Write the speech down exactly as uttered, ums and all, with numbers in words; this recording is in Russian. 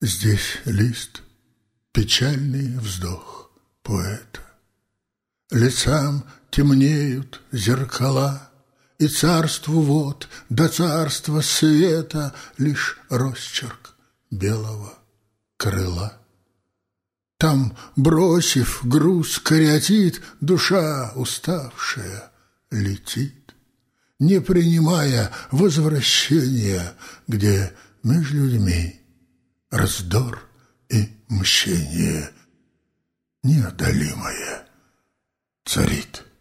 Здесь лист, печальный вздох поэта. Лицам темнеют зеркала, и царству вод до царства света лишь росчерк белого крыла. Там, бросив груз кариатид, душа уставшая летит, не принимая возвращения, где между людьми раздор и мщение неодолимое царит.